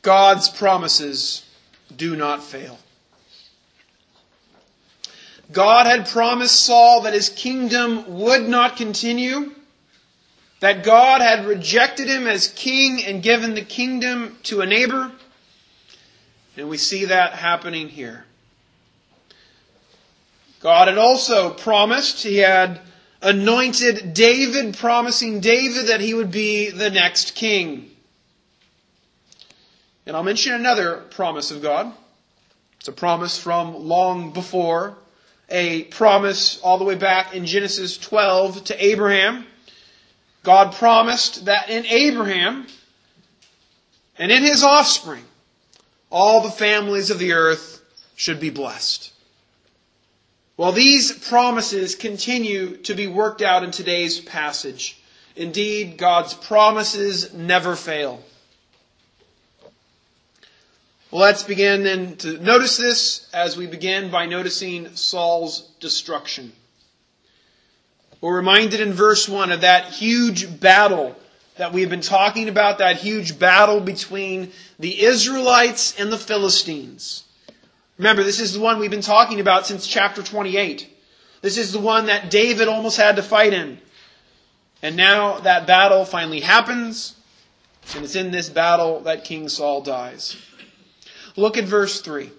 God's promises do not fail. God had promised Saul that his kingdom would not continue, that God had rejected him as king and given the kingdom to a neighbor. And we see that happening here. God had also promised, he had anointed David, promising David that he would be the next king. And I'll mention another promise of God. It's a promise from long before, a promise all the way back in Genesis 12 to Abraham. God promised that in Abraham and in his offspring, all the families of the earth should be blessed. Well, these promises continue to be worked out in today's passage. Indeed, God's promises never fail. Well, let's begin then to notice this as we begin by noticing Saul's destruction. We're reminded in verse 1 of that huge battle that we've been talking about, that huge battle between the Israelites and the Philistines. Remember, this is the one we've been talking about since chapter 28. This is the one that David almost had to fight in. And now that battle finally happens, and it's in this battle that King Saul dies. Look at verse 3.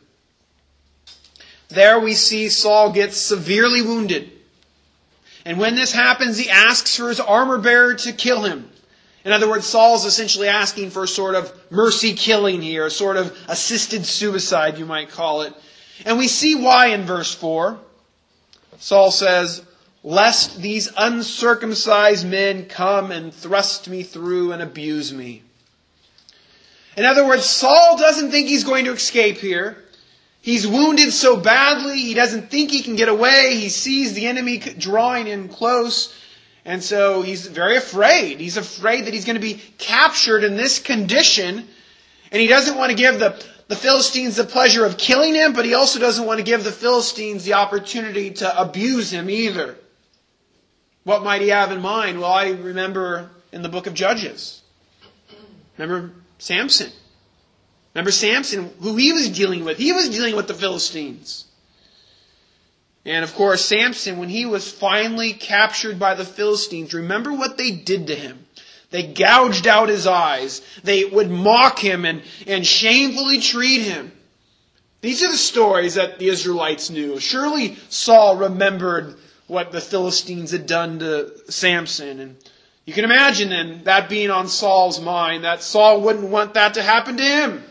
There we see Saul gets severely wounded. And when this happens, he asks for his armor bearer to kill him. In other words, Saul's essentially asking for a sort of mercy killing here, a sort of assisted suicide, you might call it. And we see why in verse 4. Saul says, "Lest these uncircumcised men come and thrust me through and abuse me." In other words, Saul doesn't think he's going to escape here. He's wounded so badly, he doesn't think he can get away. He sees the enemy drawing in close. And so he's very afraid. He's afraid that he's going to be captured in this condition. And he doesn't want to give the Philistines the pleasure of killing him, but he also doesn't want to give the Philistines the opportunity to abuse him either. What might he have in mind? Well, I remember in the book of Judges. Remember Samson. Remember Samson, who he was dealing with. He was dealing with the Philistines. And of course, Samson, when he was finally captured by the Philistines, remember what they did to him. They gouged out his eyes. They would mock him and shamefully treat him. These are the stories that the Israelites knew. Surely Saul remembered what the Philistines had done to Samson. And you can imagine then that being on Saul's mind, that Saul wouldn't want that to happen to him.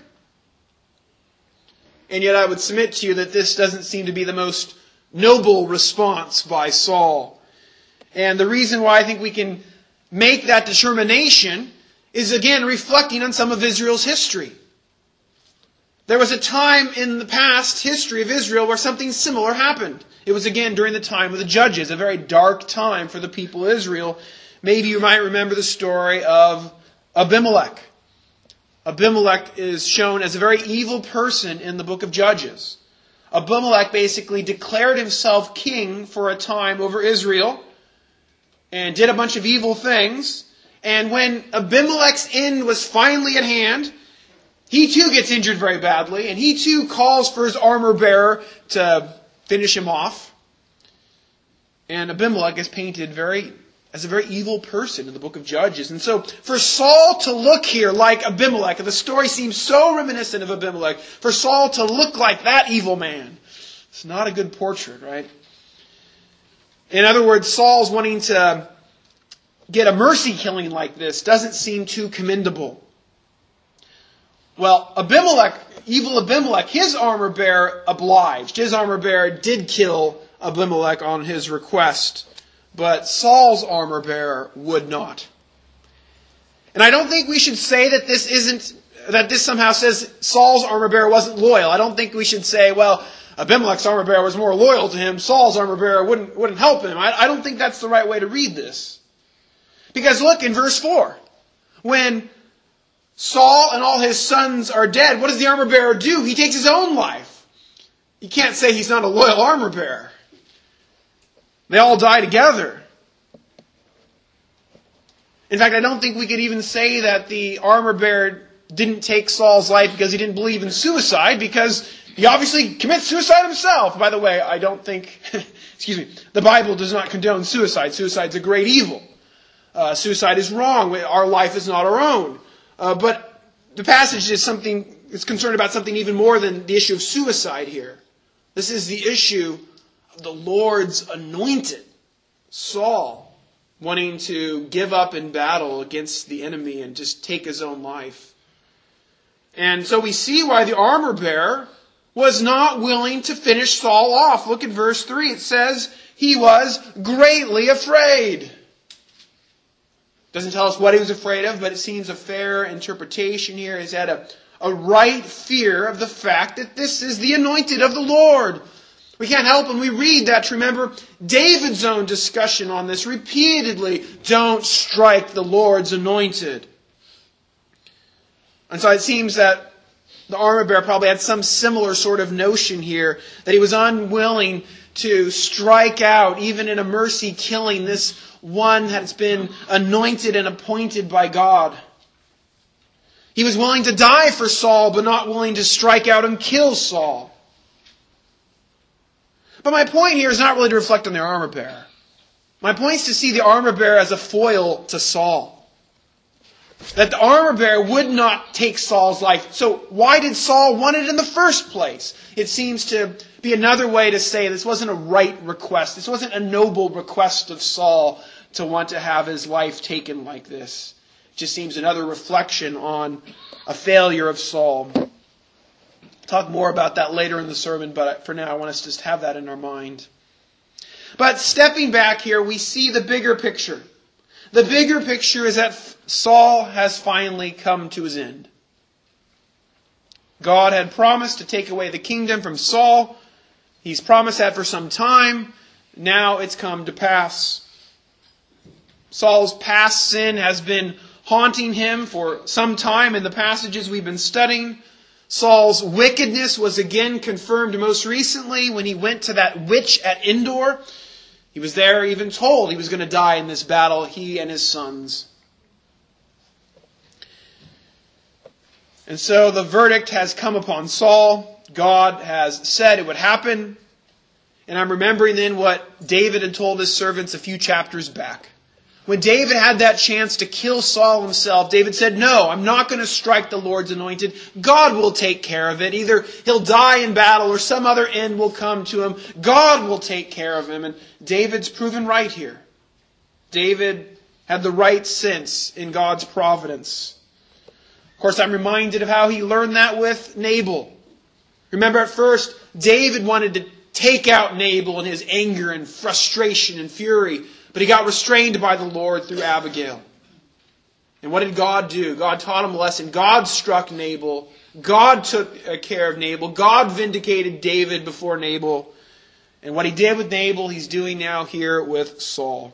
And yet I would submit to you that this doesn't seem to be the most noble response by Saul. And the reason why I think we can make that determination is again reflecting on some of Israel's history. There was a time in the past history of Israel where something similar happened. It was again during the time of the Judges, a very dark time for the people of Israel. Maybe you might remember the story of Abimelech. Abimelech is shown as a very evil person in the book of Judges. Abimelech basically declared himself king for a time over Israel and did a bunch of evil things. And when Abimelech's end was finally at hand, he too gets injured very badly, and he too calls for his armor bearer to finish him off. And Abimelech is painted as a very evil person in the book of Judges. And so for Saul to look here like Abimelech, the story seems so reminiscent of Abimelech, for Saul to look like that evil man, it's not a good portrait, right? In other words, Saul's wanting to get a mercy killing like this doesn't seem too commendable. Well, Abimelech, evil Abimelech, his armor bearer obliged. His armor bearer did kill Abimelech on his request. But Saul's armor bearer would not. And I don't think we should say that this somehow says Saul's armor bearer wasn't loyal. I don't think we should say, well, Abimelech's armor bearer was more loyal to him. Saul's armor bearer wouldn't help him. I don't think that's the right way to read this. Because look in verse 4. When Saul and all his sons are dead, what does the armor bearer do? He takes his own life. You can't say he's not a loyal armor bearer. They all die together. In fact, I don't think we could even say that the armor bearer didn't take Saul's life because he didn't believe in suicide, because he obviously commits suicide himself. By the way, I don't think, the Bible does not condone suicide. Suicide's a great evil. Suicide is wrong. Our life is not our own. But the passage is concerned about something even more than the issue of suicide here. This is the issue of the Lord's anointed, Saul, wanting to give up in battle against the enemy and just take his own life. And so we see why the armor bearer was not willing to finish Saul off. Look at verse 3. It says, he was greatly afraid. Doesn't tell us what he was afraid of, but it seems a fair interpretation here is had a right fear of the fact that this is the anointed of the Lord. We can't help when we read that to remember David's own discussion on this repeatedly. Don't strike the Lord's anointed. And so it seems that the armor bearer probably had some similar sort of notion here, that he was unwilling to strike out, even in a mercy killing, this one that's been anointed and appointed by God. He was willing to die for Saul, but not willing to strike out and kill Saul. But my point here is not really to reflect on the armor bearer. My point is to see the armor bearer as a foil to Saul. That the armor bearer would not take Saul's life. So why did Saul want it in the first place? It seems to be another way to say this wasn't a right request. This wasn't a noble request of Saul to want to have his life taken like this. It just seems another reflection on a failure of Saul. I'll talk more about that later in the sermon, but for now I want us to just have that in our mind. But stepping back here, we see the bigger picture. The bigger picture is that Saul has finally come to his end. God had promised to take away the kingdom from Saul. He's promised that for some time. Now it's come to pass. Saul's past sin has been haunting him for some time in the passages we've been studying. Saul's wickedness was again confirmed most recently when he went to that witch at Endor. He was there even told he was going to die in this battle, he and his sons. And so the verdict has come upon Saul. God has said it would happen. And I'm remembering then what David had told his servants a few chapters back. When David had that chance to kill Saul himself, David said, no, I'm not going to strike the Lord's anointed. God will take care of it. Either he'll die in battle or some other end will come to him. God will take care of him. And David's proven right here. David had the right sense in God's providence. Of course, I'm reminded of how he learned that with Nabal. Remember at first, David wanted to take out Nabal in his anger and frustration and fury. But he got restrained by the Lord through Abigail. And what did God do? God taught him a lesson. God struck Nabal. God took care of Nabal. God vindicated David before Nabal. And what he did with Nabal, he's doing now here with Saul.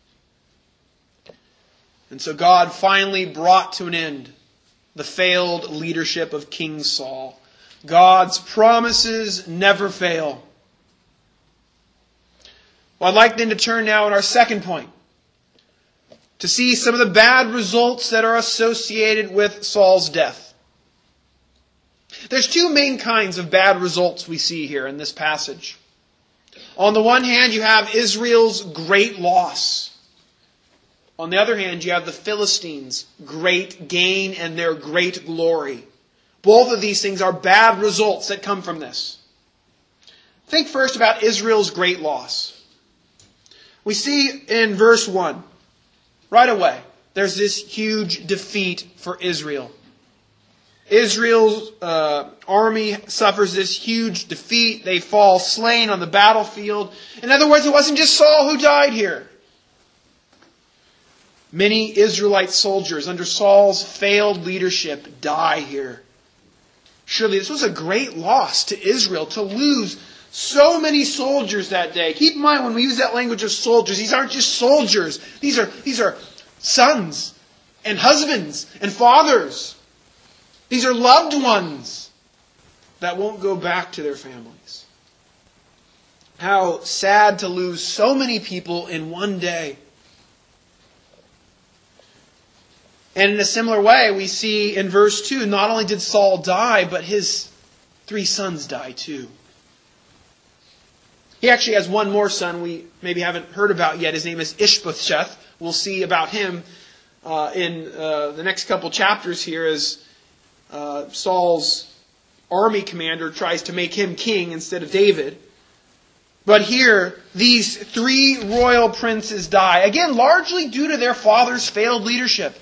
And so God finally brought to an end the failed leadership of King Saul. God's promises never fail. Well, I'd like then to turn now in our second point to see some of the bad results that are associated with Saul's death. There's two main kinds of bad results we see here in this passage. On the one hand, you have Israel's great loss. On the other hand, you have the Philistines' great gain and their great glory. Both of these things are bad results that come from this. Think first about Israel's great loss. We see in verse 1, right away, there's this huge defeat for Israel. Israel's army suffers this huge defeat. They fall slain on the battlefield. In other words, it wasn't just Saul who died here. Many Israelite soldiers under Saul's failed leadership die here. Surely this was a great loss to Israel to lose so many soldiers that day. Keep in mind when we use that language of soldiers, these aren't just soldiers. These are sons and husbands and fathers. These are loved ones that won't go back to their families. How sad to lose so many people in one day. And in a similar way, we see in verse 2, not only did Saul die, but his 3 sons die too. He actually has one more son we maybe haven't heard about yet. His name is Ishbosheth. We'll see about him in the next couple chapters here as Saul's army commander tries to make him king instead of David. But here, these 3 royal princes die. Again, largely due to their father's failed leadership.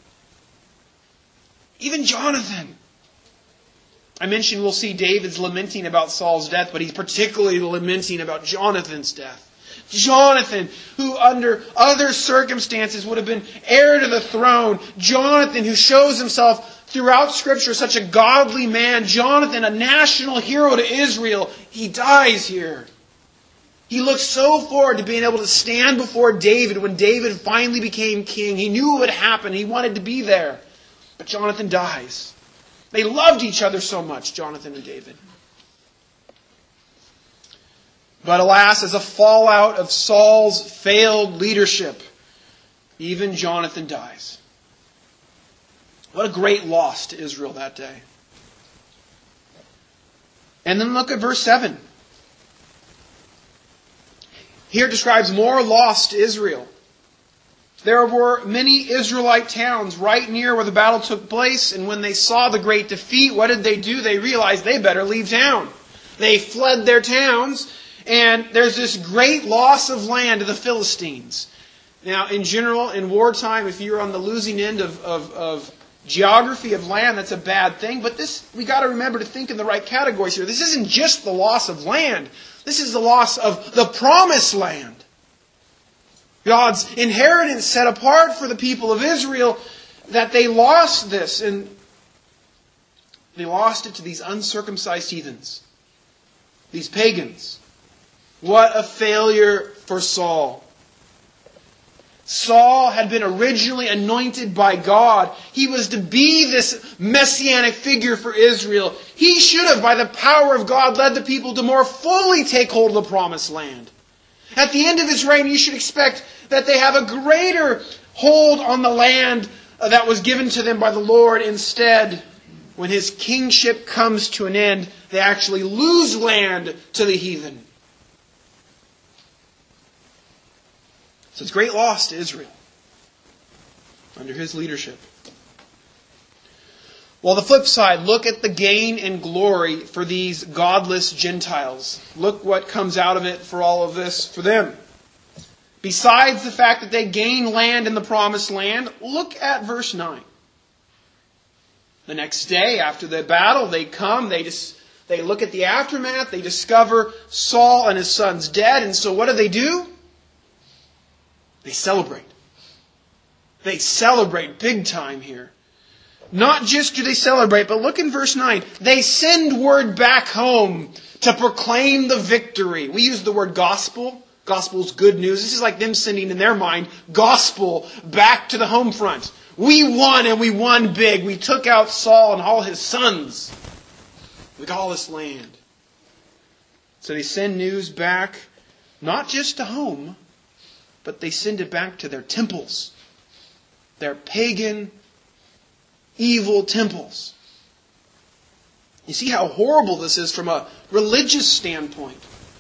Even Jonathan. I mentioned we'll see David's lamenting about Saul's death, but he's particularly lamenting about Jonathan's death. Jonathan, who under other circumstances would have been heir to the throne. Jonathan, who shows himself throughout Scripture such a godly man. Jonathan, a national hero to Israel. He dies here. He looked so forward to being able to stand before David when David finally became king. He knew it would happen. He wanted to be there. But Jonathan dies. They loved each other so much, Jonathan and David. But alas, as a fallout of Saul's failed leadership, even Jonathan dies. What a great loss to Israel that day. And then look at verse 7. Here it describes more loss to Israel. There were many Israelite towns right near where the battle took place, and when they saw the great defeat, what did they do? They realized they better leave town. They fled their towns, and there's this great loss of land to the Philistines. Now, in general, in wartime, if you're on the losing end of geography of land, that's a bad thing. But this, we got to remember to think in the right categories here. This isn't just the loss of land. This is the loss of the promised land. God's inheritance set apart for the people of Israel, that they lost this. And they lost it to these uncircumcised heathens. These pagans. What a failure for Saul. Saul had been originally anointed by God. He was to be this messianic figure for Israel. He should have, by the power of God, led the people to more fully take hold of the promised land. At the end of his reign, you should expect that they have a greater hold on the land that was given to them by the Lord. Instead, when his kingship comes to an end, they actually lose land to the heathen. So it's great loss to Israel under his leadership. Well, the flip side, look at the gain and glory for these godless Gentiles. Look what comes out of it for all of this for them. Besides the fact that they gain land in the promised land, look at verse 9. The next day after the battle, they come, they look at the aftermath, they discover Saul and his sons dead, and so what do? They celebrate. They celebrate big time here. Not just do they celebrate, but look in verse 9. They send word back home to proclaim the victory. We use the word gospel. Gospel's good news. This is like them sending in their mind gospel back to the home front. We won, and we won big. We took out Saul and all his sons. We got all this land. So they send news back, not just to home, but they send it back to their temples. Their pagan, evil temples. You see how horrible this is from a religious standpoint.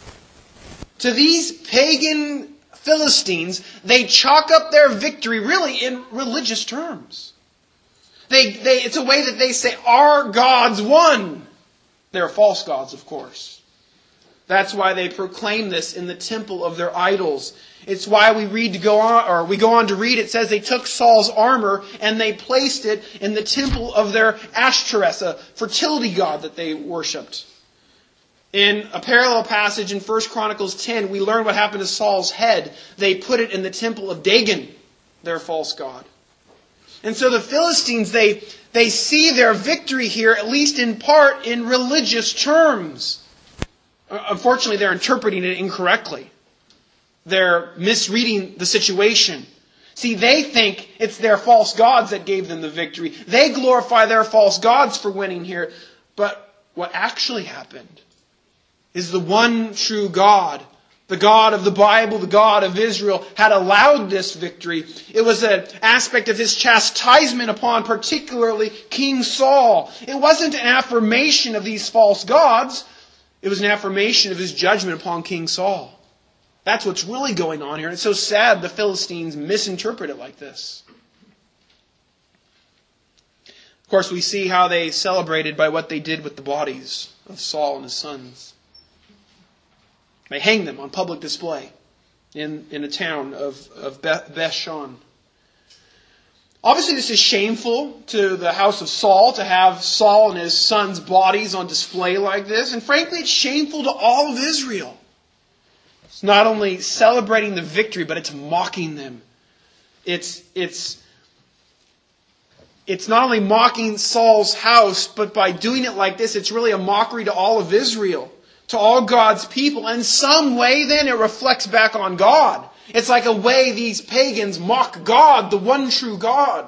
To these pagan Philistines, they chalk up their victory really in religious terms. It's a way that they say, our gods won. They're false gods, of course. That's why they proclaim this in the temple of their idols. It's why we go on to read, it says they took Saul's armor and they placed it in the temple of their Ashtoreth, a fertility god that they worshipped. In a parallel passage in 1 Chronicles 10, we learn what happened to Saul's head. They put it in the temple of Dagon, their false god. And so the Philistines, they see their victory here, at least in part, in religious terms. Unfortunately, they're interpreting it incorrectly. They're misreading the situation. See, they think it's their false gods that gave them the victory. They glorify their false gods for winning here. But what actually happened is the one true God the God of the Bible, the God of Israel, had allowed this victory. It was an aspect of his chastisement upon particularly King Saul. It wasn't an affirmation of these false gods. It was an affirmation of his judgment upon King Saul. That's what's really going on here. And it's so sad the Philistines misinterpret it like this. Of course, we see how they celebrated by what they did with the bodies of Saul and his sons. They hanged them on public display in a town of Beth-shan. Obviously, this is shameful to the house of Saul to have Saul and his sons' bodies on display like this. And frankly, it's shameful to all of Israel. It's not only celebrating the victory, but it's mocking them. It's not only mocking Saul's house, but by doing it like this, it's really a mockery to all of Israel, to all God's people. In some way, then, it reflects back on God. It's like a way these pagans mock God, the one true God.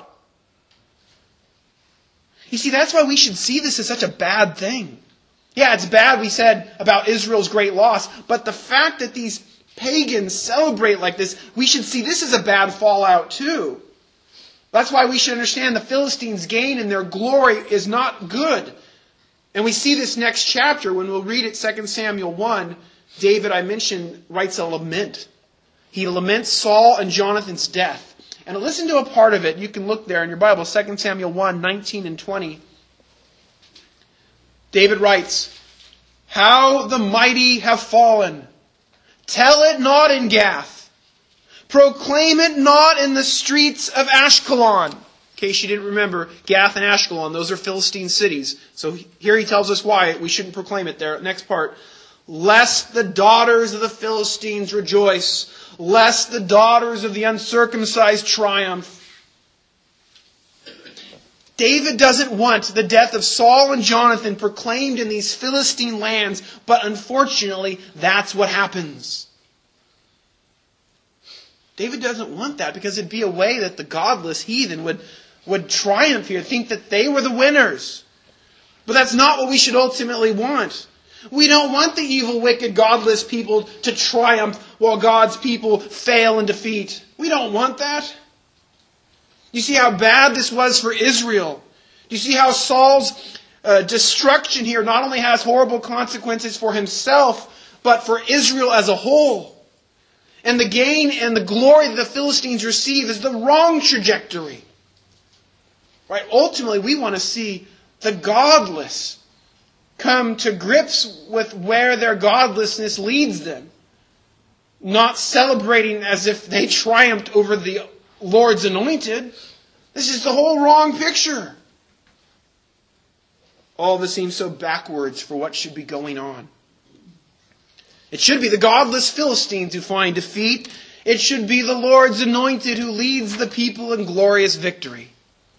You see, that's why we should see this as such a bad thing. Yeah, it's bad, we said, about Israel's great loss, but the fact that these pagans celebrate like this, we should see this as a bad fallout too. That's why we should understand the Philistines' gain in their glory is not good. And we see this next chapter when we'll read it, 2 Samuel 1. David, I mentioned, writes a lament. He laments Saul and Jonathan's death. And listen to a part of it. You can look there in your Bible, 2 Samuel 1, 19 and 20. David writes, "How the mighty have fallen! Tell it not in Gath. Proclaim it not in the streets of Ashkelon." In case you didn't remember, Gath and Ashkelon, those are Philistine cities. So here he tells us why we shouldn't proclaim it there. Next part. "Lest the daughters of the Philistines rejoice, lest the daughters of the uncircumcised triumph." David doesn't want the death of Saul and Jonathan proclaimed in these Philistine lands, but unfortunately, that's what happens. David doesn't want that because it'd be a way that the godless heathen would triumph here, think that they were the winners. But that's not what we should ultimately want. We don't want the evil, wicked, godless people to triumph while God's people fail and defeat. We don't want that. You see how bad this was for Israel. You see how Saul's destruction here not only has horrible consequences for himself, but for Israel as a whole. And the gain and the glory that the Philistines receive is the wrong trajectory. Right? Ultimately, we want to see the godless come to grips with where their godlessness leads them. Not celebrating as if they triumphed over the Lord's anointed. This is the whole wrong picture. All this seems so backwards for what should be going on. It should be the godless Philistines who find defeat. It should be the Lord's anointed who leads the people in glorious victory.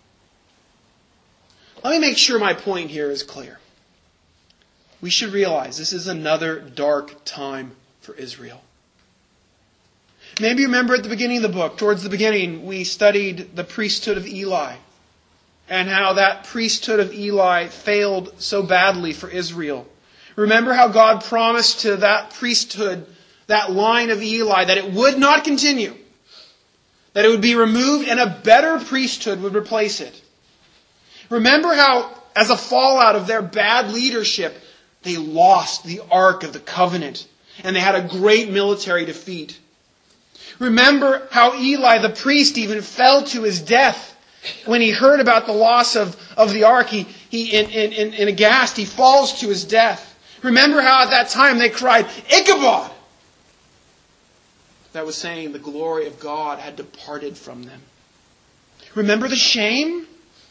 Let me make sure my point here is clear. We should realize this is another dark time for Israel. Maybe you remember at the beginning of the book, towards the beginning, we studied the priesthood of Eli and how that priesthood of Eli failed so badly for Israel. Remember how God promised to that priesthood, that line of Eli, that it would not continue, that it would be removed and a better priesthood would replace it. Remember how, as a fallout of their bad leadership, they lost the Ark of the Covenant and they had a great military defeat. Remember how Eli, the priest, even fell to his death when he heard about the loss of the ark. In aghast, he falls to his death. Remember how at that time they cried, "Ichabod!" That was saying the glory of God had departed from them. Remember the shame?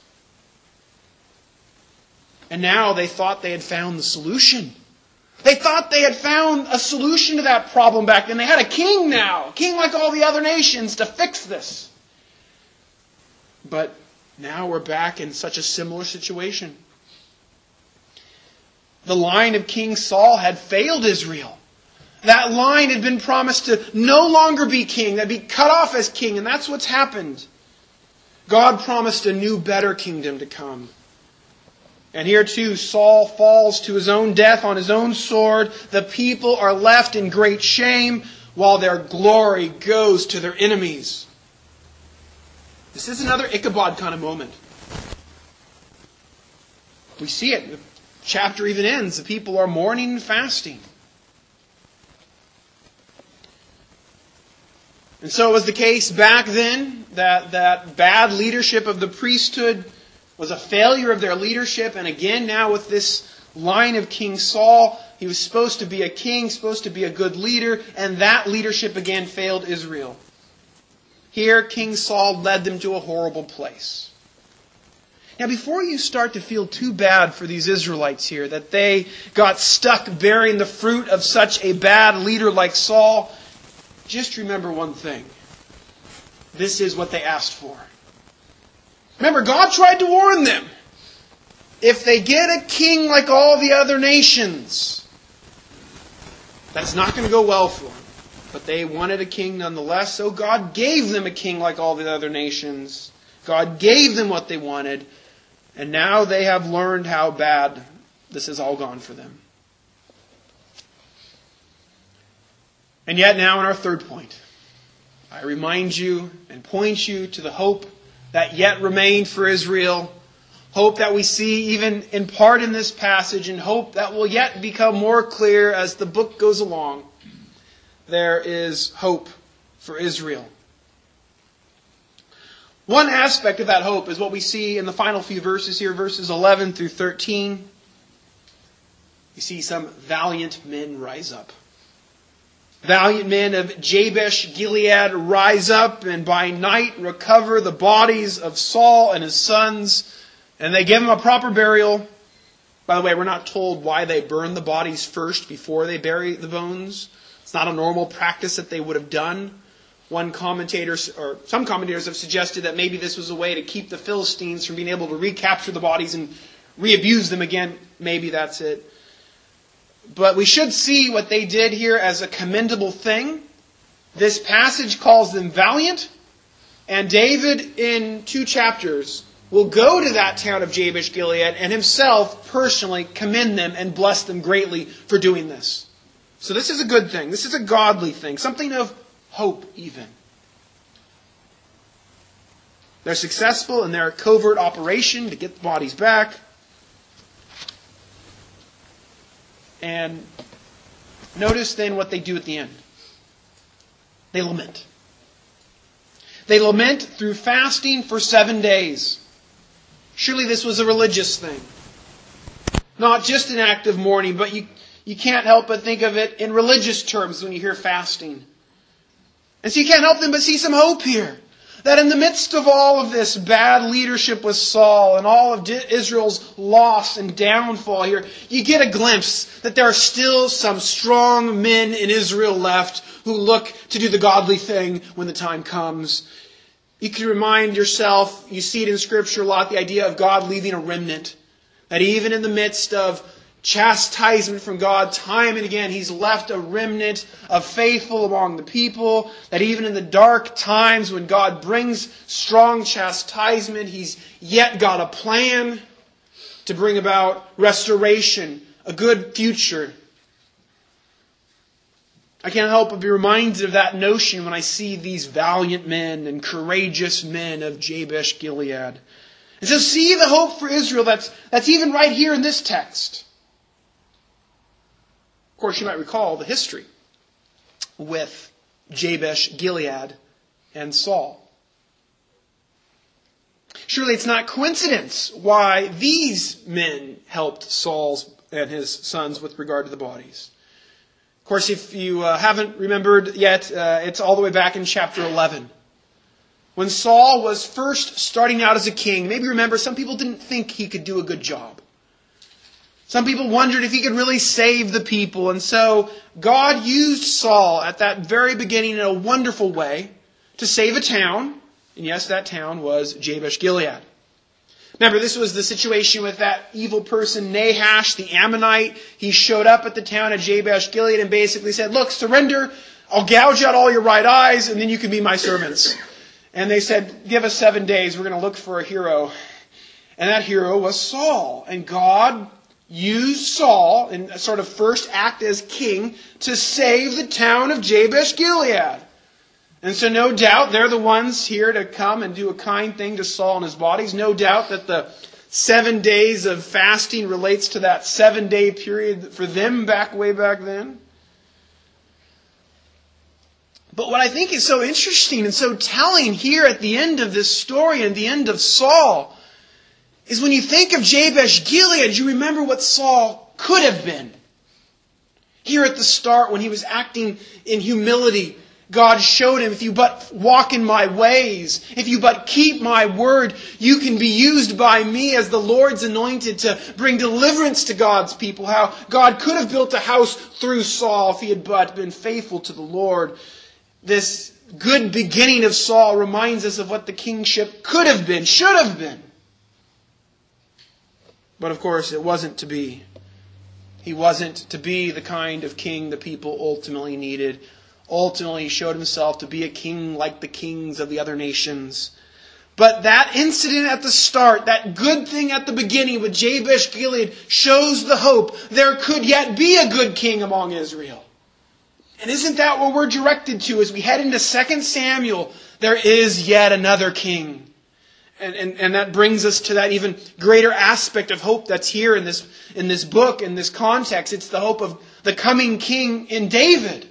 And now they thought they had found the solution. They thought they had found a solution to that problem back then. They had a king now, a king like all the other nations, to fix this. But now we're back in such a similar situation. The line of King Saul had failed Israel. That line had been promised to no longer be king, that'd be cut off as king, and that's what's happened. God promised a new, better kingdom to come. And here too, Saul falls to his own death on his own sword. The people are left in great shame while their glory goes to their enemies. This is another Ichabod kind of moment. We see it. The chapter even ends. The people are mourning and fasting. And so it was the case back then that bad leadership of the priesthood was a failure of their leadership. And again, now with this line of King Saul, he was supposed to be a king, supposed to be a good leader, and that leadership again failed Israel. Here, King Saul led them to a horrible place. Now, before you start to feel too bad for these Israelites here, that they got stuck bearing the fruit of such a bad leader like Saul, just remember one thing. This is what they asked for. Remember, God tried to warn them. If they get a king like all the other nations, that's not going to go well for them. But they wanted a king nonetheless, so God gave them a king like all the other nations. God gave them what they wanted, and now they have learned how bad this has all gone for them. And yet now in our third point, I remind you and point you to the hope that yet remained for Israel. Hope that we see even in part in this passage, and hope that will yet become more clear as the book goes along. There is hope for Israel. One aspect of that hope is what we see in the final few verses here, verses 11 through 13. You see some valiant men rise up. Valiant men of Jabesh Gilead rise up and by night recover the bodies of Saul and his sons, and they give them a proper burial. By the way, we're not told why they burn the bodies first before they bury the bones. It's not a normal practice that they would have done. Some commentators have suggested that maybe this was a way to keep the Philistines from being able to recapture the bodies and re-abuse them again. Maybe that's it. But we should see what they did here as a commendable thing. This passage calls them valiant, and David in 2 chapters will go to that town of Jabesh Gilead and himself personally commend them and bless them greatly for doing this. So this is a good thing. This is a godly thing. Something of hope even. They're successful in their covert operation to get the bodies back. And notice then what they do at the end. They lament. They lament through fasting for 7 days. Surely this was a religious thing. Not just an act of mourning, but you can't help but think of it in religious terms when you hear fasting. And so you can't help but see some hope here. That in the midst of all of this bad leadership with Saul and all of Israel's loss and downfall here, you get a glimpse that there are still some strong men in Israel left who look to do the godly thing when the time comes. You can remind yourself, you see it in Scripture a lot, the idea of God leaving a remnant. That even in the midst of chastisement from God, time and again, He's left a remnant of faithful among the people. That even in the dark times when God brings strong chastisement, He's yet got a plan to bring about restoration, a good future. I can't help but be reminded of that notion when I see these valiant men and courageous men of Jabesh Gilead. And so see the hope for Israel that's even right here in this text. Of course, you might recall the history with Jabesh Gilead and Saul. Surely it's not coincidence why these men helped Saul and his sons with regard to the bodies. Of course, if you haven't remembered yet, it's all the way back in chapter 11. When Saul was first starting out as a king, maybe remember, some people didn't think he could do a good job. Some people wondered if he could really save the people. And so God used Saul at that very beginning in a wonderful way to save a town. And yes, that town was Jabesh Gilead. Remember, this was the situation with that evil person, Nahash, the Ammonite. He showed up at the town of Jabesh Gilead and basically said, look, surrender. I'll gouge out all your right eyes and then you can be my servants. And they said, give us 7 days. We're going to look for a hero. And that hero was Saul. And God used Saul in a sort of first act as king to save the town of Jabesh-Gilead. And so no doubt they're the ones here to come and do a kind thing to Saul and his bodies. No doubt that the 7 days of fasting relates to that 7-day period for them way back then. But what I think is so interesting and so telling here at the end of this story and the end of Saul is when you think of Jabesh-Gilead, you remember what Saul could have been. Here at the start, when he was acting in humility, God showed him, if you but walk in my ways, if you but keep my word, you can be used by me as the Lord's anointed to bring deliverance to God's people. How God could have built a house through Saul if he had but been faithful to the Lord. This good beginning of Saul reminds us of what the kingship could have been, should have been. But of course, it wasn't to be. He wasn't to be the kind of king the people ultimately needed. Ultimately, he showed himself to be a king like the kings of the other nations. But that incident at the start, that good thing at the beginning with Jabesh-Gilead, shows the hope there could yet be a good king among Israel. And isn't that what we're directed to as we head into 2 Samuel? There is yet another king. And that brings us to that even greater aspect of hope that's here in this book, in this context. It's the hope of the coming king in David.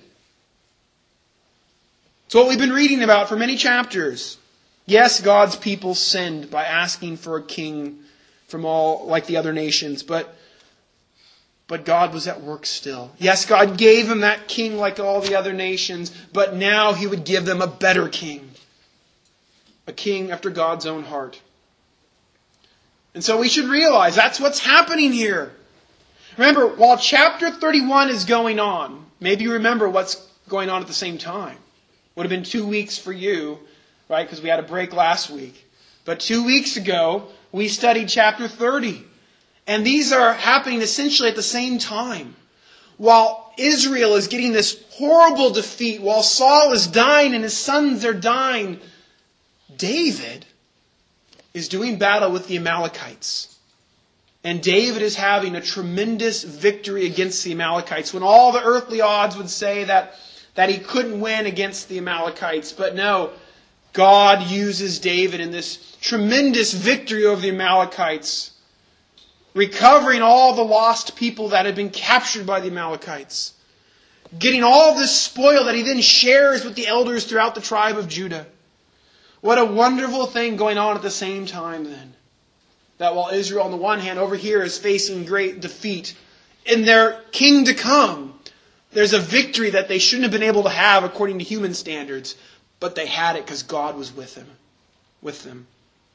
It's what we've been reading about for many chapters. Yes, God's people sinned by asking for a king from all like the other nations, but God was at work still. Yes, God gave them that king like all the other nations, but now he would give them a better king. A king after God's own heart. And so we should realize that's what's happening here. Remember, while chapter 31 is going on, maybe you remember what's going on at the same time. Would have been 2 weeks for you, right? Because we had a break last week. But 2 weeks ago, we studied chapter 30. And these are happening essentially at the same time. While Israel is getting this horrible defeat, while Saul is dying and his sons are dying, David is doing battle with the Amalekites. And David is having a tremendous victory against the Amalekites. When all the earthly odds would say that he couldn't win against the Amalekites. But no, God uses David in this tremendous victory over the Amalekites, recovering all the lost people that had been captured by the Amalekites, getting all this spoil that he then shares with the elders throughout the tribe of Judah. What a wonderful thing going on at the same time then. That while Israel on the one hand over here is facing great defeat, in their king to come, there's a victory that they shouldn't have been able to have according to human standards, but they had it because God was with them.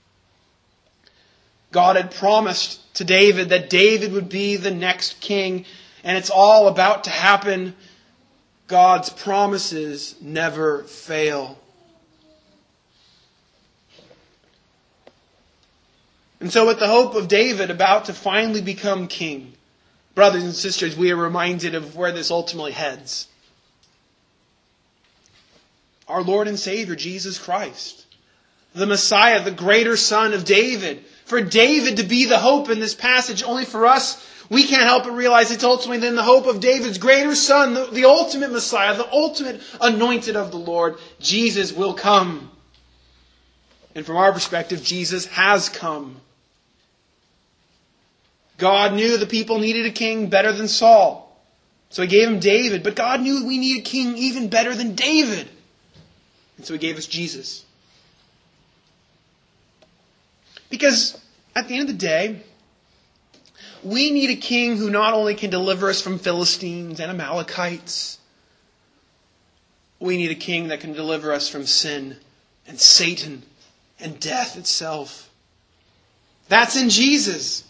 God had promised to David that David would be the next king, and it's all about to happen. God's promises never fail. And so with the hope of David about to finally become king, brothers and sisters, we are reminded of where this ultimately heads. Our Lord and Savior, Jesus Christ, the Messiah, the greater Son of David. For David to be the hope in this passage, only for us, we can't help but realize it's ultimately then the hope of David's greater Son, the ultimate Messiah, the ultimate anointed of the Lord. Jesus will come. And from our perspective, Jesus has come. God knew the people needed a king better than Saul. So he gave him David. But God knew we need a king even better than David. And so he gave us Jesus. Because at the end of the day, we need a king who not only can deliver us from Philistines and Amalekites, we need a king that can deliver us from sin and Satan and death itself. That's in Jesus.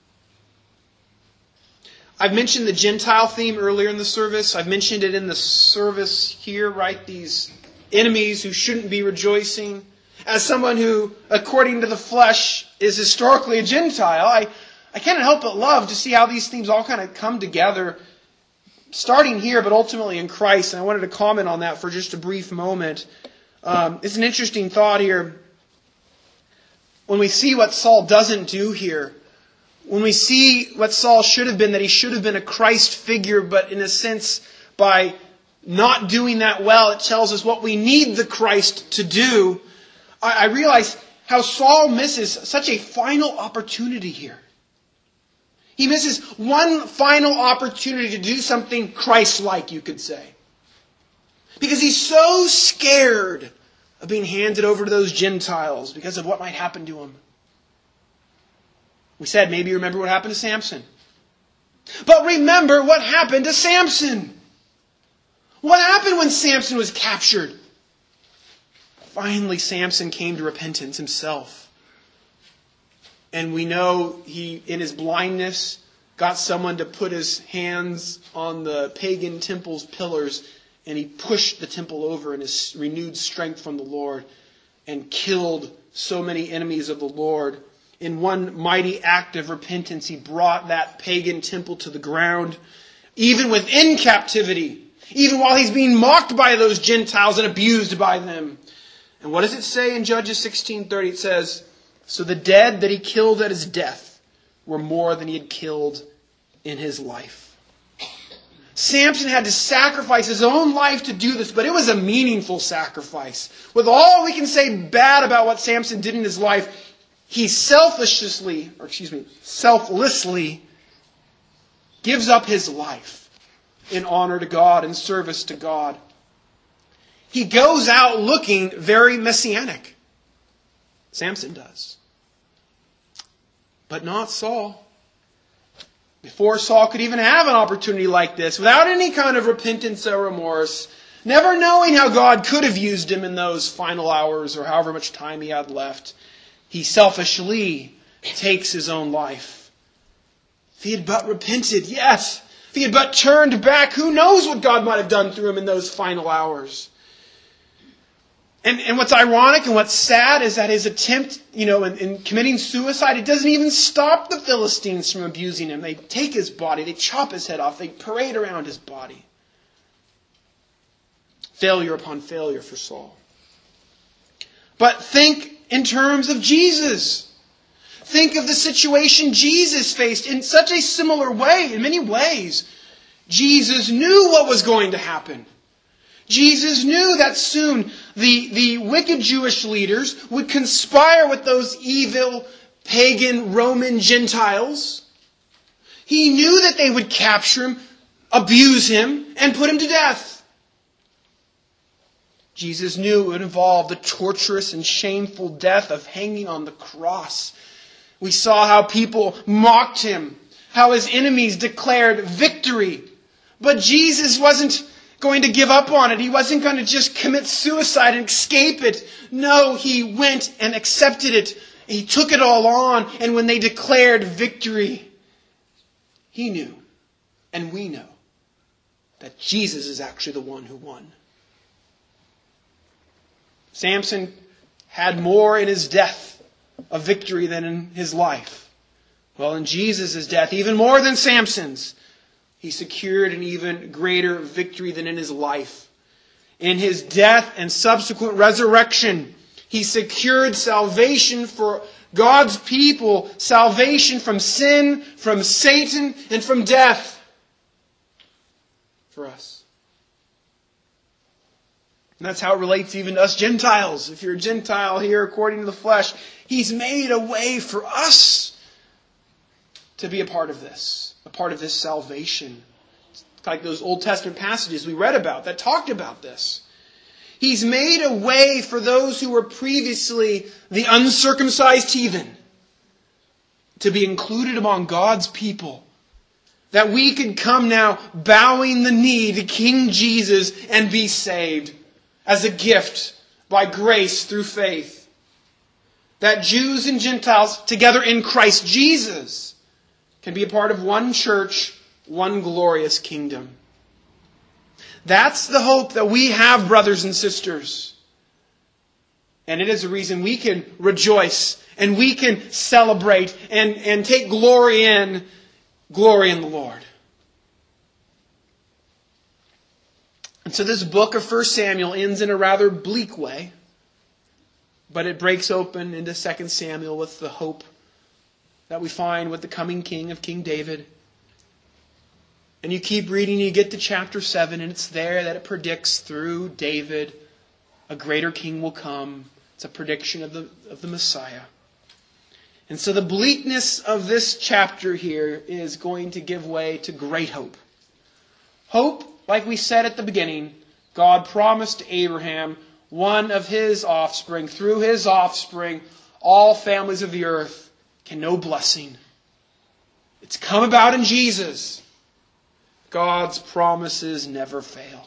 I've mentioned the Gentile theme earlier in the service. I've mentioned it in the service here, right? These enemies who shouldn't be rejoicing. As someone who, according to the flesh, is historically a Gentile, I can't help but love to see how these themes all kind of come together, starting here, but ultimately in Christ. And I wanted to comment on that for just a brief moment. It's an interesting thought here. when we see what Saul doesn't do here, when we see what Saul should have been, that he should have been a Christ figure, but in a sense, by not doing that well, it tells us what we need the Christ to do. I realize how Saul misses such a final opportunity here. He misses one final opportunity to do something Christ-like, you could say. Because he's so scared of being handed over to those Gentiles because of what might happen to him. We said, maybe you remember what happened to Samson. But remember what happened to Samson. What happened when Samson was captured? Finally, Samson came to repentance himself. And we know he, in his blindness, got someone to put his hands on the pagan temple's pillars, and he pushed the temple over in his renewed strength from the Lord and killed so many enemies of the Lord. In one mighty act of repentance, he brought that pagan temple to the ground, even within captivity, even while he's being mocked by those Gentiles and abused by them. And what does it say in Judges 16:30? It says, "So the dead that he killed at his death were more than he had killed in his life." Samson had to sacrifice his own life to do this, but it was a meaningful sacrifice. With all we can say bad about what Samson did in his life, he selflessly gives up his life in honor to God and service to God. He goes out looking very messianic. Samson does. But not Saul. Before Saul could even have an opportunity like this, without any kind of repentance or remorse, never knowing how God could have used him in those final hours or however much time he had left, he selfishly takes his own life. If he had but repented, yes. If he had but turned back, who knows what God might have done through him in those final hours. And what's ironic and what's sad is that his attempt, in committing suicide, it doesn't even stop the Philistines from abusing him. They take his body, they chop his head off, they parade around his body. Failure upon failure for Saul. But think in terms of Jesus. Think of the situation Jesus faced in such a similar way, in many ways. Jesus knew what was going to happen. Jesus knew that soon the wicked Jewish leaders would conspire with those evil pagan Roman Gentiles. He knew that they would capture him, abuse him, and put him to death. Jesus knew it would involve the torturous and shameful death of hanging on the cross. We saw how people mocked him, how his enemies declared victory. But Jesus wasn't going to give up on it. He wasn't going to just commit suicide and escape it. No, he went and accepted it. He took it all on. And when they declared victory, he knew, and we know, that Jesus is actually the one who won. Samson had more in his death of victory than in his life. Well, in Jesus' death, even more than Samson's, he secured an even greater victory than in his life. In his death and subsequent resurrection, he secured salvation for God's people, salvation from sin, from Satan, and from death for us. And that's how it relates even to us Gentiles. If you're a Gentile here according to the flesh, he's made a way for us to be a part of this salvation. It's like those Old Testament passages we read about that talked about this. He's made a way for those who were previously the uncircumcised heathen to be included among God's people. That we could come now bowing the knee to King Jesus and be saved as a gift by grace through faith. That Jews and Gentiles together in Christ Jesus can be a part of one church, one glorious kingdom. That's the hope that we have, brothers and sisters. And it is a reason we can rejoice and we can celebrate and take glory in the Lord. And so this book of 1 Samuel ends in a rather bleak way. But it breaks open into 2 Samuel with the hope that we find with the coming king of King David. And you keep reading, you get to chapter 7, and it's there that it predicts through David a greater king will come. It's a prediction of the Messiah. And so the bleakness of this chapter here is going to give way to great hope. Hope, like we said at the beginning, God promised to Abraham one of his offspring. Through his offspring, all families of the earth can know blessing. It's come about in Jesus. God's promises never fail.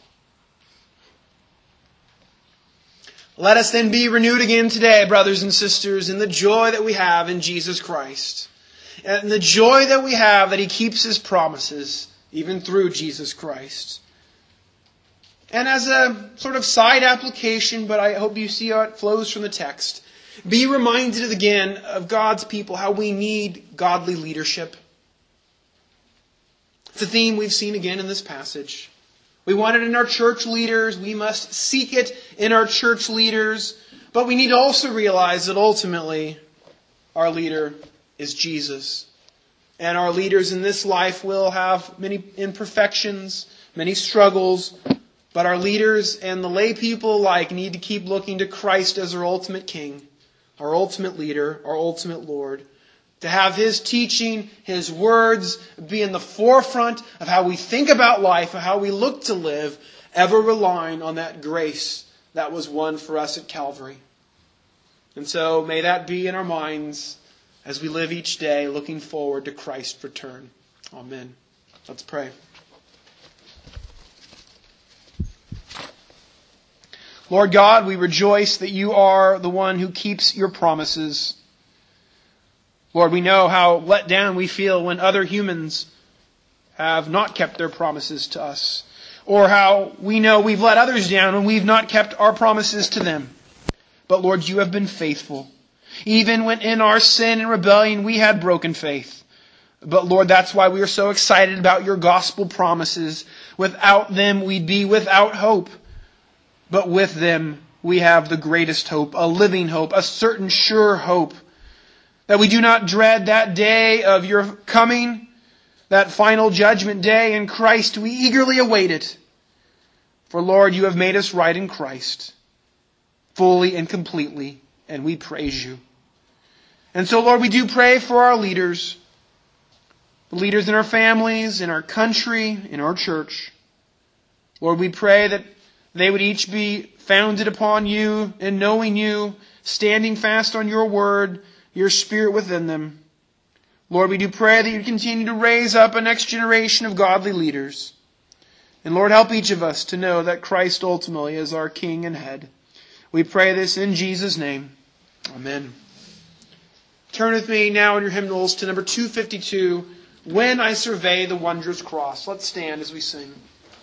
Let us then be renewed again today, brothers and sisters, in the joy that we have in Jesus Christ. And the joy that we have that He keeps His promises, even through Jesus Christ. And as a sort of side application, but I hope you see how it flows from the text, be reminded again of God's people, how we need godly leadership. It's a theme we've seen again in this passage. We want it in our church leaders. We must seek it in our church leaders. But we need to also realize that ultimately our leader is Jesus. And our leaders in this life will have many imperfections, many struggles. But our leaders and the lay people alike need to keep looking to Christ as our ultimate King, our ultimate leader, our ultimate Lord. To have His teaching, His words be in the forefront of how we think about life, of how we look to live, ever relying on that grace that was won for us at Calvary. And so may that be in our minds as we live each day looking forward to Christ's return. Amen. Let's pray. Lord God, we rejoice that You are the one who keeps Your promises. Lord, we know how let down we feel when other humans have not kept their promises to us. Or how we know we've let others down when we've not kept our promises to them. But Lord, You have been faithful. Even when in our sin and rebellion we had broken faith. But Lord, that's why we are so excited about Your gospel promises. Without them we'd be without hope. But with them we have the greatest hope, a living hope, a certain sure hope. That we do not dread that day of Your coming, that final judgment day in Christ. We eagerly await it. For Lord, You have made us right in Christ, fully and completely, and we praise You. And so, Lord, we do pray for our leaders, the leaders in our families, in our country, in our church. Lord, we pray that they would each be founded upon You and knowing You, standing fast on Your word, Your Spirit within them. Lord, we do pray that You continue to raise up a next generation of godly leaders. And Lord, help each of us to know that Christ ultimately is our King and Head. We pray this in Jesus' name. Amen. Turn with me now in your hymnals to number 252, When I Survey the Wondrous Cross. Let's stand as we sing.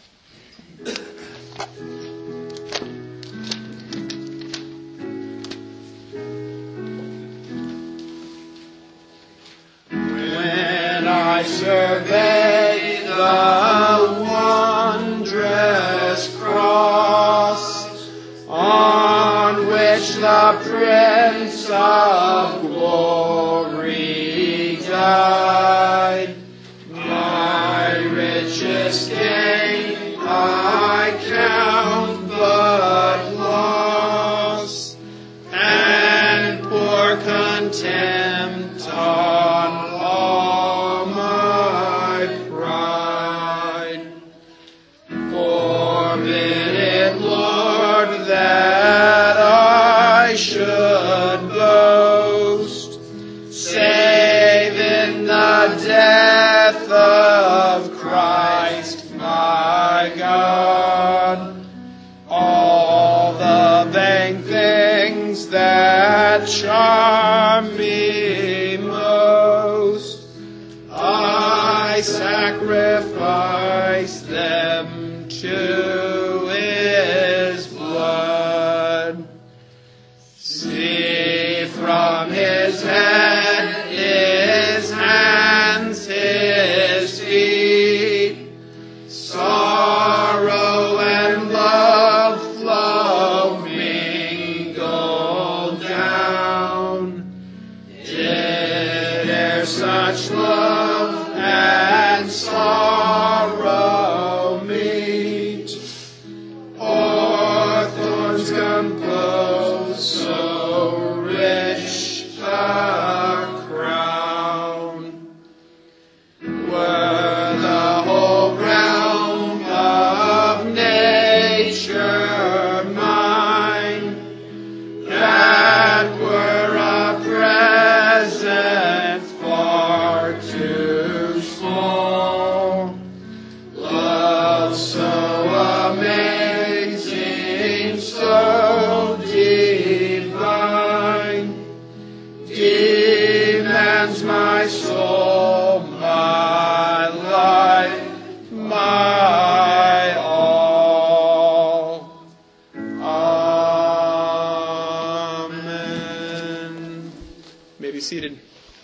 I survey the wondrous cross on which the Prince of Glory died. My richest gain I count but loss, and pour contempt on all my pride. Forbid it, Lord, that I should boast, save in the death of Christ my God. All the vain things that charm me most, I sacrifice them to His blood. See from His head, His hands, His feet, sorrow and love flow mingled down. such love and sorrow meet, o'er thorns compose so rich a crown. Were the whole realm of nature mine, that were a present far too small. Love so amazing, so divine, demands my soul, my life, my all. Amen. You may be seated.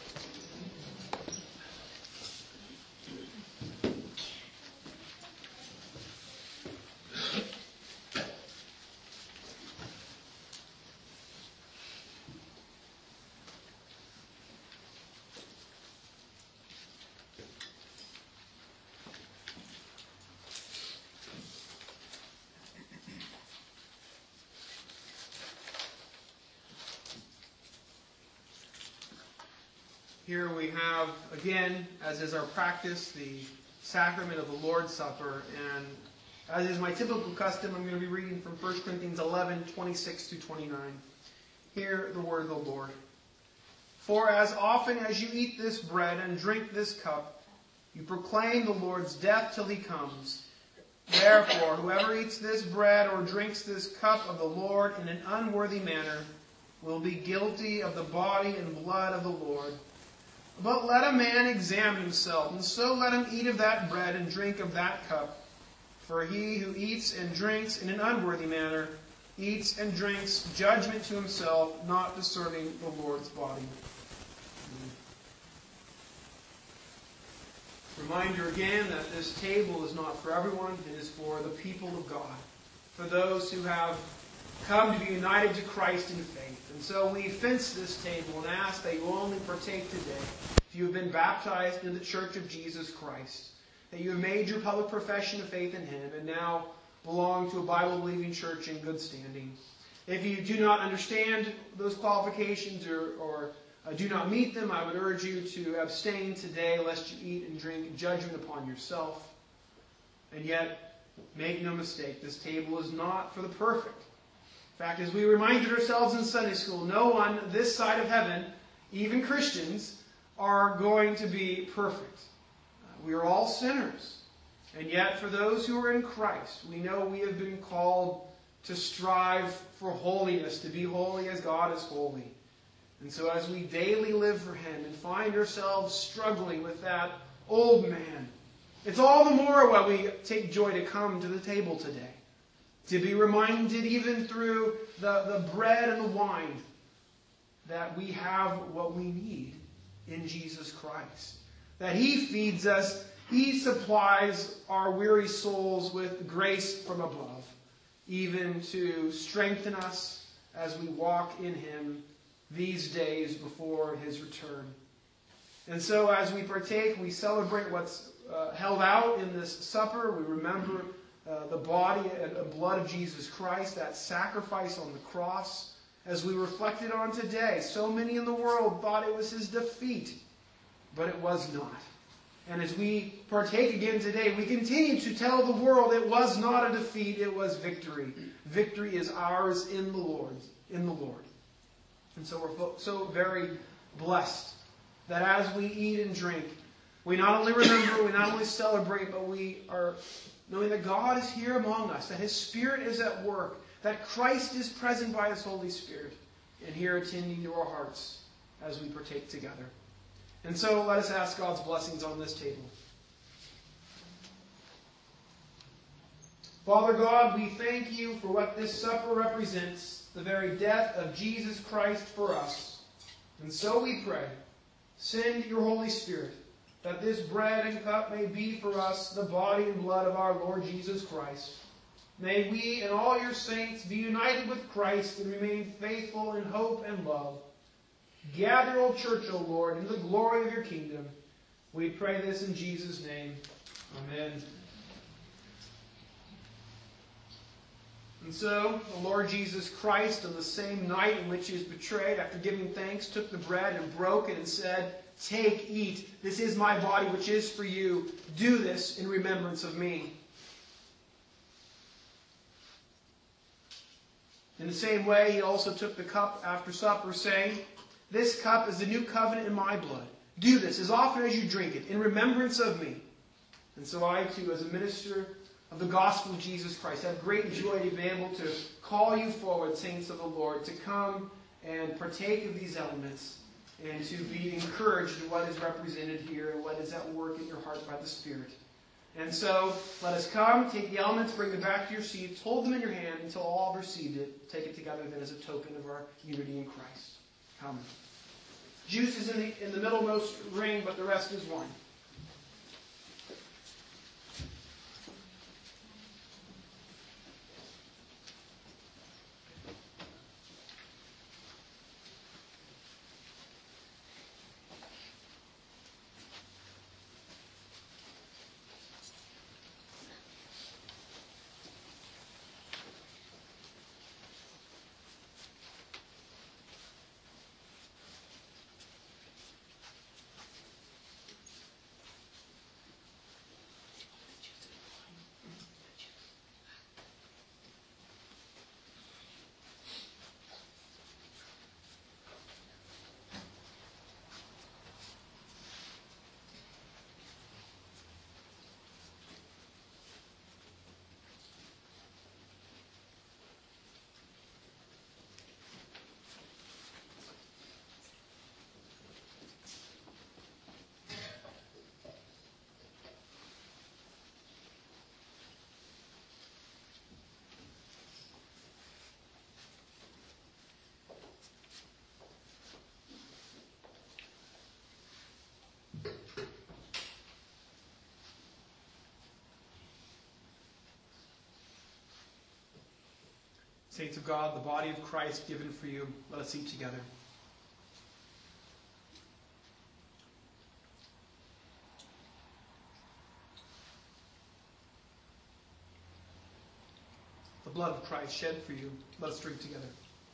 Here we have, again, as is our practice, the sacrament of the Lord's Supper. And as is my typical custom, I'm going to be reading from 1 Corinthians 11, 26 to 29. Hear the word of the Lord. For as often as you eat this bread and drink this cup, you proclaim the Lord's death till he comes. Therefore, whoever eats this bread or drinks this cup of the Lord in an unworthy manner will be guilty of the body and blood of the Lord. But let a man examine himself, and so let him eat of that bread and drink of that cup. For he who eats and drinks in an unworthy manner eats and drinks judgment to himself, not discerning the Lord's body. Reminder again that this table is not for everyone, it is for the people of God, for those who have come to be united to Christ in faith. And so we fence this table and ask that you only partake today if you have been baptized in the Church of Jesus Christ, that you have made your public profession of faith in Him and now belong to a Bible-believing church in good standing. If you do not understand those qualifications or do not meet them, I would urge you to abstain today lest you eat and drink judgment upon yourself. And yet, make no mistake, this table is not for the perfect. In fact, as we reminded ourselves in Sunday school, no one this side of heaven, even Christians, are going to be perfect. We are all sinners. And yet, for those who are in Christ, we know we have been called to strive for holiness, to be holy as God is holy. And so as we daily live for Him and find ourselves struggling with that old man, it's all the more why we take joy to come to the table today. To be reminded even through the bread and the wine that we have what we need in Jesus Christ. That He feeds us, He supplies our weary souls with grace from above, even to strengthen us as we walk in Him these days before His return. And so as we partake, we celebrate what's held out in this supper. We remember the body and blood of Jesus Christ, that sacrifice on the cross. As we reflected on today, so many in the world thought it was His defeat, but it was not. And as we partake again today, we continue to tell the world it was not a defeat, it was victory. Victory is ours in the Lord. And so we're so very blessed that as we eat and drink, we not only remember, we not only celebrate, but we are knowing that God is here among us, that His Spirit is at work, that Christ is present by His Holy Spirit, and here attending to our hearts as we partake together. And so let us ask God's blessings on this table. Father God, we thank You for what this supper represents, the very death of Jesus Christ for us. And so we pray, send Your Holy Spirit, that this bread and cup may be for us the body and blood of our Lord Jesus Christ. May we and all Your saints be united with Christ and remain faithful in hope and love. Gather, O church, O Lord, in the glory of your kingdom. We pray this in Jesus' name. Amen. And so, the Lord Jesus Christ, on the same night in which he was betrayed, after giving thanks, took the bread and broke it and said, "Take, eat. This is my body, which is for you. Do this in remembrance of me." In the same way, he also took the cup after supper, saying, "This cup is the new covenant in my blood. Do this as often as you drink it, in remembrance of me." And so I, too, as a minister of the gospel of Jesus Christ, have great joy to be able to call you forward, saints of the Lord, to come and partake of these elements and to be encouraged in what is represented here and what is at work in your heart by the Spirit. And so, let us come, take the elements, bring them back to your seats, hold them in your hand until all have received it. Take it together then as a token of our unity in Christ. Come. Juice is in the middlemost ring, but the rest is wine. Saints of God, the body of Christ given for you, let us eat together. The blood of Christ shed for you, let us drink together.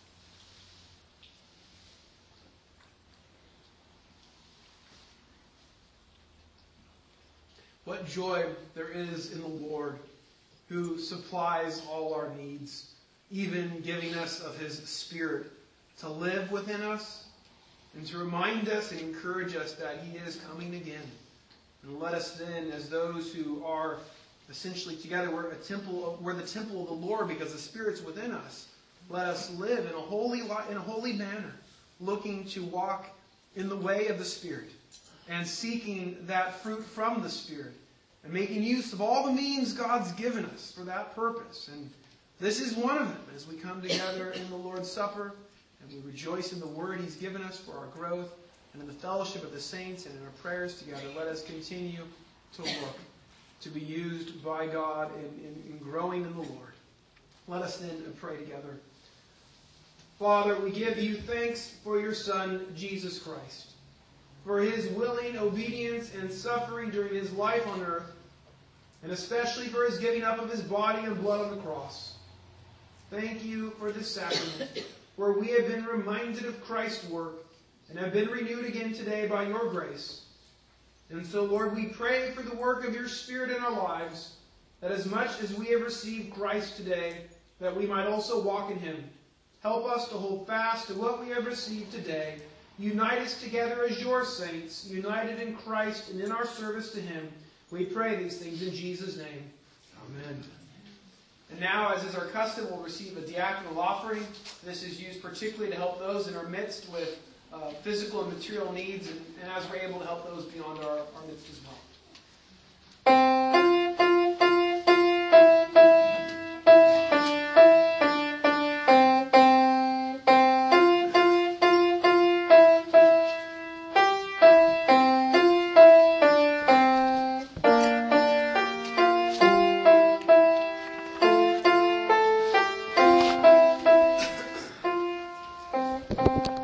What joy there is in the Lord, who supplies all our needs, even giving us of His Spirit to live within us and to remind us and encourage us that He is coming again. And let us then, as those who are essentially together, we're the temple of the Lord because the Spirit's within us. Let us live in a holy manner, looking to walk in the way of the Spirit and seeking that fruit from the Spirit and making use of all the means God's given us for that purpose. And this is one of them as we come together in the Lord's Supper and we rejoice in the Word He's given us for our growth and in the fellowship of the saints and in our prayers together. Let us continue to look to be used by God in growing in the Lord. Let us then pray together. Father, we give you thanks for your Son, Jesus Christ, for His willing obedience and suffering during His life on earth, and especially for His giving up of His body and blood on the cross. Thank you for this sacrament, where we have been reminded of Christ's work and have been renewed again today by your grace. And so, Lord, we pray for the work of your Spirit in our lives, that as much as we have received Christ today, that we might also walk in Him. Help us to hold fast to what we have received today. Unite us together as your saints, united in Christ and in our service to Him. We pray these things in Jesus' name. Amen. And now, as is our custom, we'll receive a diaconal offering. This is used particularly to help those in our midst with physical and material needs, and as we're able to help those beyond our midst as well.